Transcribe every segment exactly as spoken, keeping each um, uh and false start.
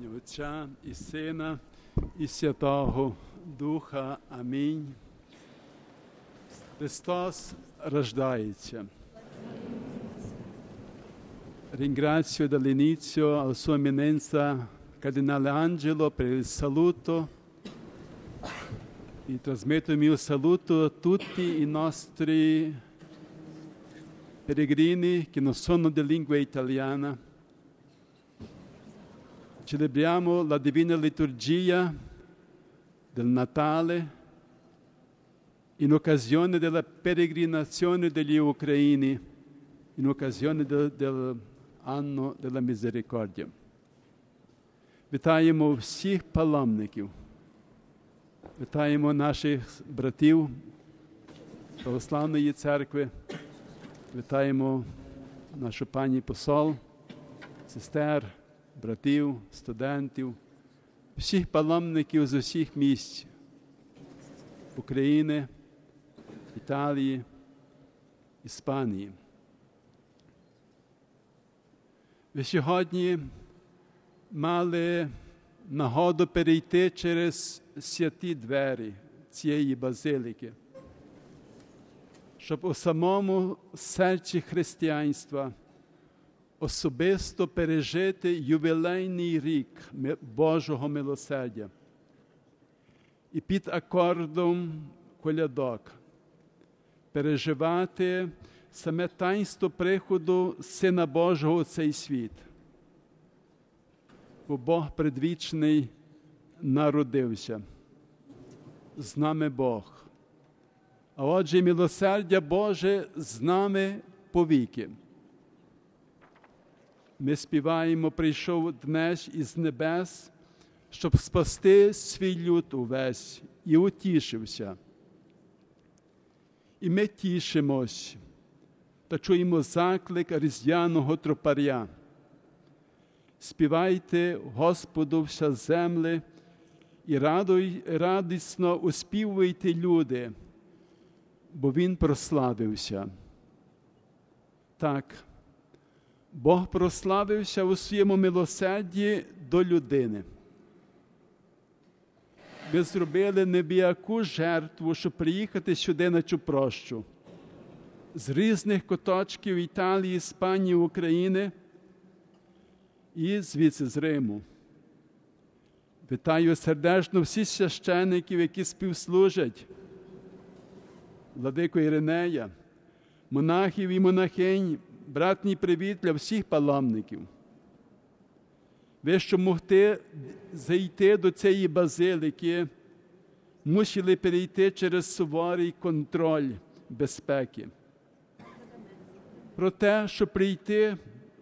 ім'я Отця і Сина, і Святого Духа. Амінь. Христос рождається. Ringrazio dall'inizio alla sua eminenza Cardinale Angelo per il saluto e trasmetto il mio saluto a tutti i nostri peregrini che non sono di lingua italiana. Celebriamo la Divina Liturgia del Natale in occasione della peregrinazione degli ucraini, in occasione del, dell'anno della misericordia. Вітаємо всіх паломників, вітаємо наших братів Православної Церкви, вітаємо нашу пані посол, сестер, братів, студентів, всіх паломників з усіх місць України, Італії, Іспанії. Ви сьогодні мали нагоду перейти через святі двері цієї базиліки, щоб у самому серці християнства особисто пережити ювілейний рік Божого милосердя і під акордом колядок переживати саме таїнство приходу Сина Божого у цей світ. Бо Бог предвічний народився. З нами Бог. А отже, милосердя Боже з нами повіки. Ми співаємо, прийшов днес із небес, щоб спасти свій люд увесь, і утішився. І ми тішимось та чуємо заклик різдвяного тропаря. Співайте Господу вся земле, і радуй, радісно успівуйте люди, бо Він прославився. Так, Бог прославився у своєму милосерді до людини. Ви зробили небіяку жертву, щоб приїхати сюди на цю прощу. З різних куточків Італії, Іспанії, України і звідси з Риму. Вітаю сердечно всіх священиків, які співслужать, владику Іринея, монахів і монахинь, братній привіт для всіх паломників. Ви, щоб могти зайти до цієї базилики, мусили перейти через суворий контроль безпеки. Про те, щоб прийти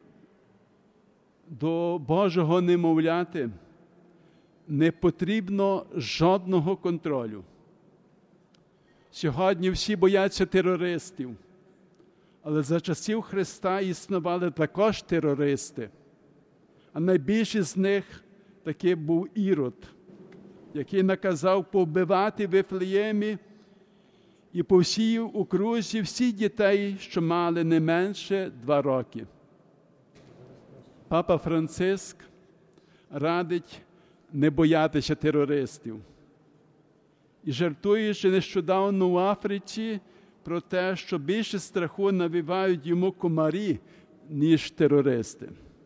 до Божого немовляти, не потрібно жодного контролю. Сьогодні всі бояться терористів, але за часів Христа існували також терористи. А найбільший з них таки був Ірод, який наказав повбивати в Вифлеємі і по всій окрузі всіх дітей, що мали не менше два роки. Папа Франциск радить не боятися терористів. І жартуючи нещодавно в Африці про те, що більше страху навівають йому комарі, ніж терористи.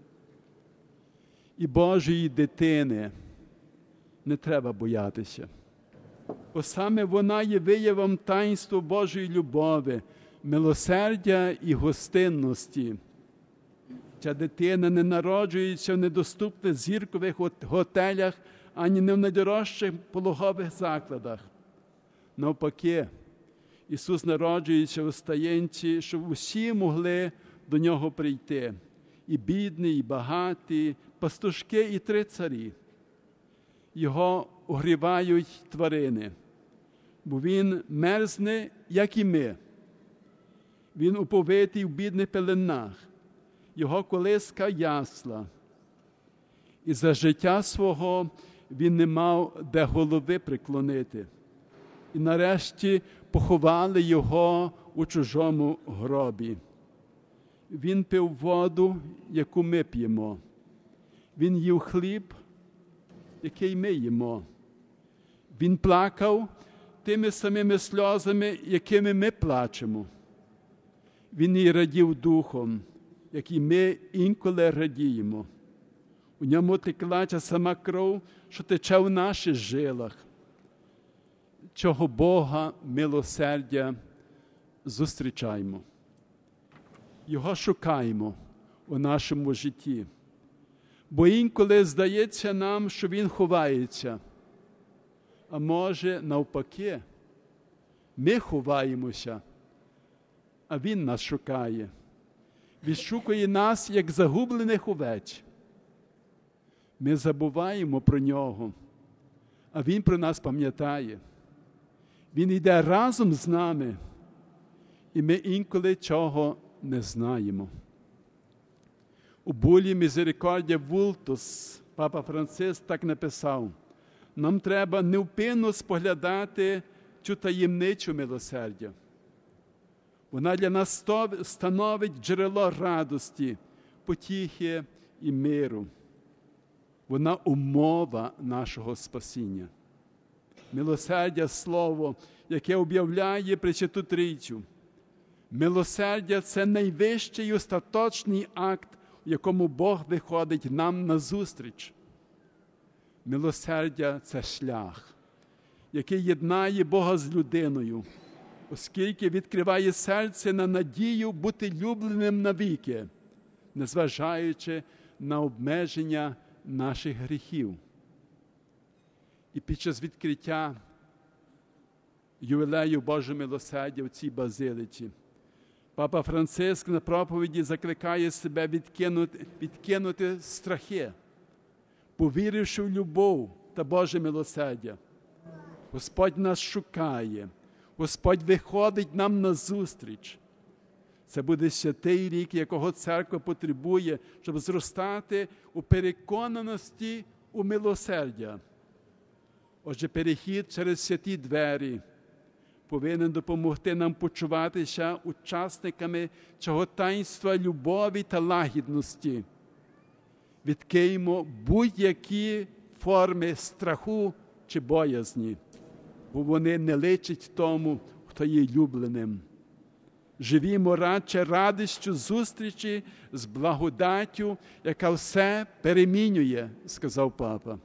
І Божої дитини не треба боятися. Бо саме вона є виявом таїнства Божої любові, милосердя і гостинності. Ця дитина не народжується в недоступних зіркових готелях, ані не в найдорожчих пологових закладах. Навпаки, Ісус народжується у стаєнці, щоб усі могли до Нього прийти. І бідні, і багаті, пастушки і три царі. Його огрівають тварини, бо Він мерзне, як і ми. Він уповитий в бідних пеленах. Його колиска ясла. І за життя свого він не мав де голови приклонити. І нарешті поховали його у чужому гробі. Він пив воду, яку ми п'ємо. Він їв хліб, який ми їмо. Він плакав тими самими сльозами, якими ми плачемо. Він і радів духом, як і ми інколи радіємо. У ньому текла ця сама кров, що тече в наших жилах. Чого Бога милосердя зустрічаємо. Його шукаємо у нашому житті. Бо інколи здається нам, що Він ховається. А може, навпаки, ми ховаємося, а Він нас шукає. Відшукує нас, як загублених овець. Ми забуваємо про Нього, а Він про нас пам'ятає. Він йде разом з нами, і ми інколи цього не знаємо. У булі Мізерикордія Вултус папа Франциск так написав: нам треба невпинно споглядати цю таємничу милосердя. Вона для нас становить джерело радості, потіхи і миру. Вона умова нашого спасіння. Милосердя – слово, яке об'являє Пресвяту Трійцю. Милосердя – це найвищий і остаточний акт, у якому Бог виходить нам назустріч. Милосердя – це шлях, який єднає Бога з людиною, оскільки відкриває серце на надію бути любленим навіки, незважаючи на обмеження наших гріхів. І під час відкриття ювілею Божого милосердя в цій базилиці папа Франциск на проповіді закликає себе відкинути, відкинути страхи, повіривши в любов та Боже милосердя. Господь нас шукає, Господь виходить нам назустріч. Це буде святий рік, якого церква потребує, щоб зростати у переконаності у милосердя. Отже, перехід через святі двері повинен допомогти нам почуватися учасниками цього таїнства любові та лагідності. Відкиньмо будь-які форми страху чи боязні, бо вони не личать тому, хто є любленим. Живімо радше радістю зустрічі з благодаттю, яка все перемінює, сказав папа.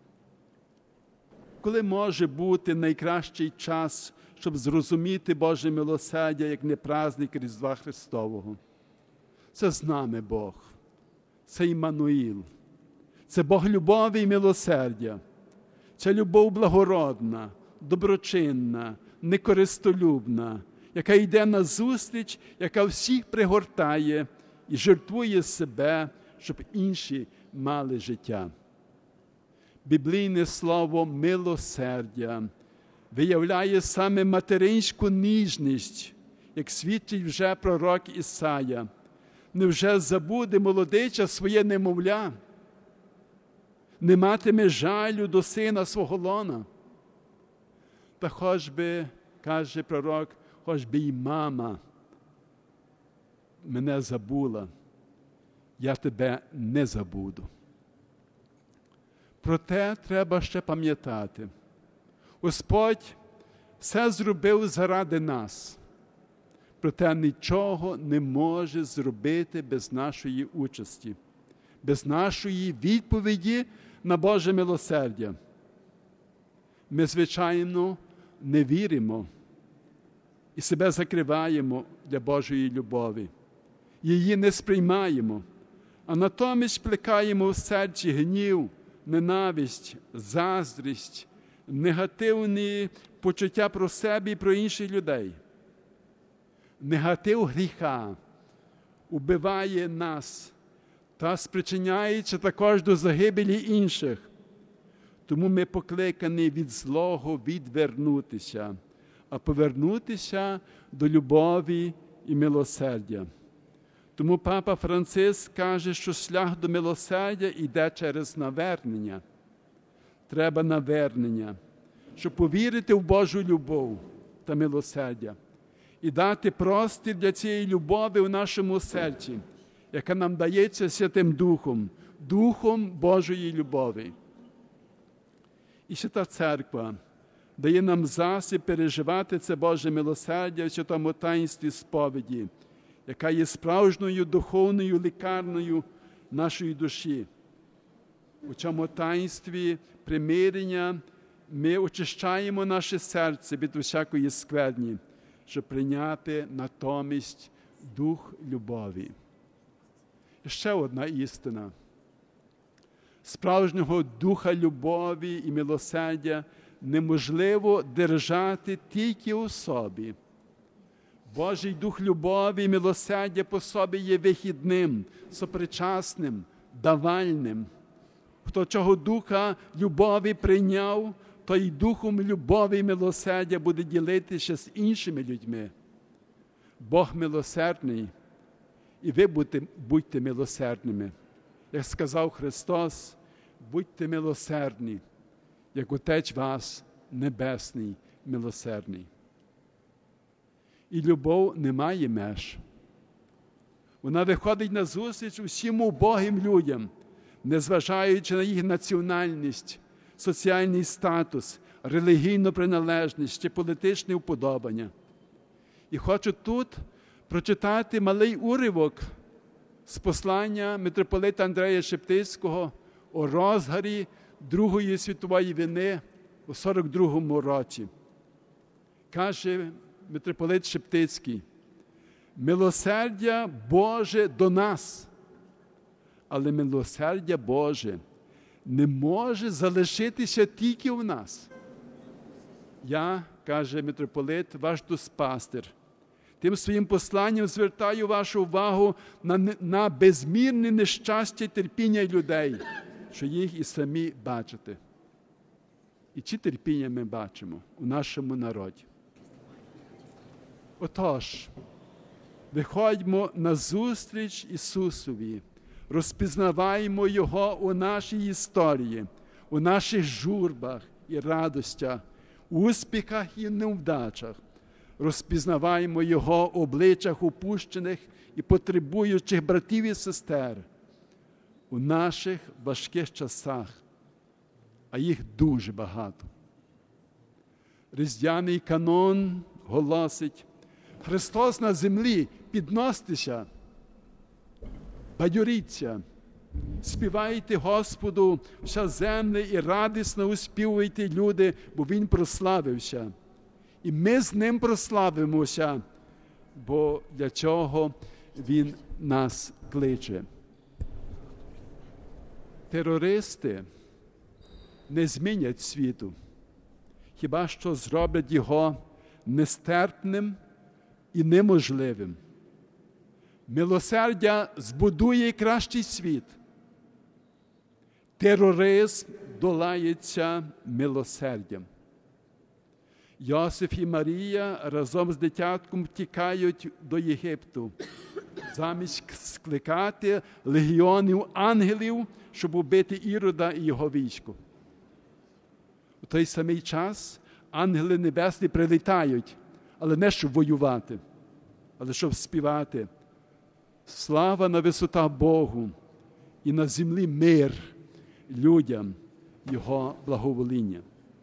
Коли може бути найкращий час, щоб зрозуміти Боже милосердя, як не праздник Різдва Христового? Це з нами Бог. Це Іммануїл. Це Бог любові і милосердя. Це любов благородна, доброчинна, некористолюбна, яка йде назустріч, яка всіх пригортає і жертвує себе, щоб інші мали життя. Біблійне слово «милосердя» виявляє саме материнську ніжність, як свідчить вже пророк Ісая. Невже забуде молодича своє немовля? Не матиме жалю до сина свого лона? Та хоч би, каже пророк, хоч би і мама мене забула, я тебе не забуду. Проте треба ще пам'ятати, Господь все зробив заради нас, проте нічого не може зробити без нашої участі, без нашої відповіді на Боже милосердя. Ми, звичайно, не віримо і себе закриваємо для Божої любові. Її не сприймаємо, а натомість плекаємо в серці гнів, ненависть, заздрість, негативні почуття про себе і про інших людей. Негатив гріха убиває нас та спричиняється також до загибелі інших. Тому ми покликані від злого відвернутися, а повернутися до любові і милосердя. Тому папа Франциск каже, що шлях до милосердя йде через навернення. Треба навернення, щоб повірити в Божу любов та милосердя і дати простір для цієї любові в нашому серці, яка нам дається Святим Духом, Духом Божої любові. І Свята Церква дає нам засіб переживати це Боже милосердя в святому таїнстві сповіді, яка є справжньою духовною лікарнею нашої душі. У цьому таїнстві примирення ми очищаємо наше серце від усякої скверні, щоб прийняти натомість дух любові. І ще одна істина. Справжнього духа любові і милосердя неможливо держати тільки у собі. Божий дух любові і милосердя по собі є вихідним, сопричасним, давальним. Хто цього духа любові прийняв, той духом любові і милосердя буде ділитися з іншими людьми. Бог милосердний, і ви будьте, будьте милосердними. Як сказав Христос, будьте милосердні, як Отець вас Небесний милосердний. І любов не має меж. Вона виходить на зустріч усім убогим людям, незважаючи на їх національність, соціальний статус, релігійну приналежність чи політичне вподобання. І хочу тут прочитати малий уривок з послання митрополита Андрея Шептицького у розгарі Другої світової війни у сорок другому році. Каже митрополит Шептицький: «Милосердя Боже до нас, але милосердя Боже не може залишитися тільки в нас. Я, каже митрополит, ваш дуспастир, тим своїм посланням звертаю вашу увагу на, на безмірне нещастя і терпіння людей, що їх і самі бачите». І ці терпіння ми бачимо у нашому народі. Отож, виходьмо на зустріч Ісусові, розпізнаваємо Його у нашій історії, у наших журбах і радостях, успіхах і невдачах. Розпізнаваємо Його в обличчях опущених і потребуючих братів і сестер у наших важких часах, а їх дуже багато. Різдвяний канон голосить: Христос на землі, підносьтеся, бадьоріться, співайте Господу вся земля і радісно успівуйте, люди, бо Він прославився. І ми з Ним прославимося, бо для чого Він нас кличе. Терористи не змінять світу, хіба що зроблять його нестерпним і неможливим. Милосердя збудує кращий світ. Тероризм долається милосердям. Йосиф і Марія разом з дитятком втікають до Єгипту, замість скликати легіонів ангелів, щоб убити Ірода і його військо. У той самий час ангели небесні прилітають, але не щоб воювати, але щоб співати: слава на висотах Богу і на землі мир людям Його благовоління.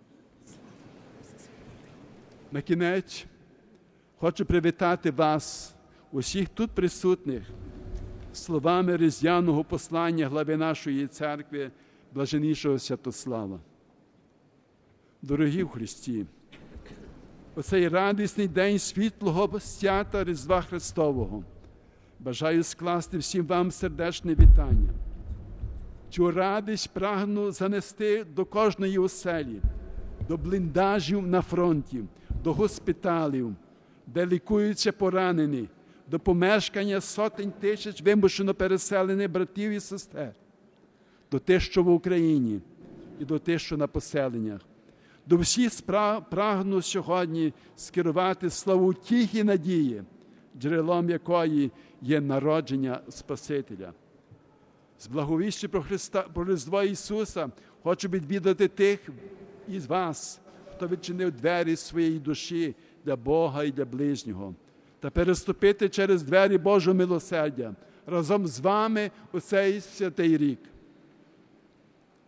На кінець хочу привітати вас, усіх тут присутніх, словами різдвяного послання глави нашої церкви, блаженнішого Святослава. Дорогі в Христі, у цей радісний день світлого свята Різдва Христового бажаю скласти всім вам сердечне вітання. Цю радість прагну занести до кожної оселі, до бліндажів на фронті, до госпіталів, де лікуються поранені, до помешкання сотень тисяч вимушено переселених братів і сестер, до тих, що в Україні, і до тих, що на поселеннях. До всіх прагну сьогодні скерувати славу тихі надії, джерелом якої є народження Спасителя. З благовістю про Христа, про Різдво Ісуса хочу відвідати тих із вас, хто відчинив двері своєї душі для Бога і для ближнього, та переступити через двері Божого милосердя разом з вами у цей святий рік.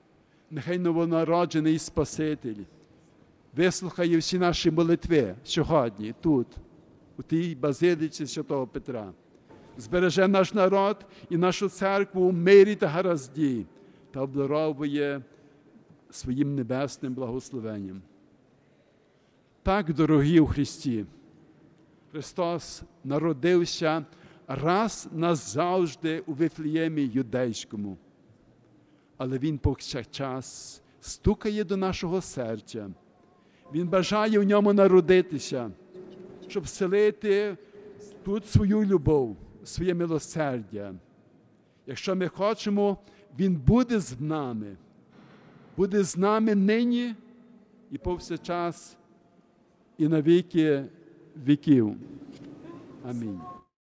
нехай новонароджений Спаситель вислухає всі наші молитви сьогодні, тут, у тій базиліці Святого Петра. Збереже наш народ і нашу церкву в мирі та гаразді та обдаровує своїм небесним благословенням. Так, дорогі у Христі, Христос народився раз назавжди у Вифлеємі Юдейському, але Він повсякчас стукає до нашого серця. Він бажає в ньому народитися, щоб вселити тут свою любов, своє милосердя. Якщо ми хочемо, Він буде з нами. Буде з нами нині і повсякчас, і на віки віків. Амінь.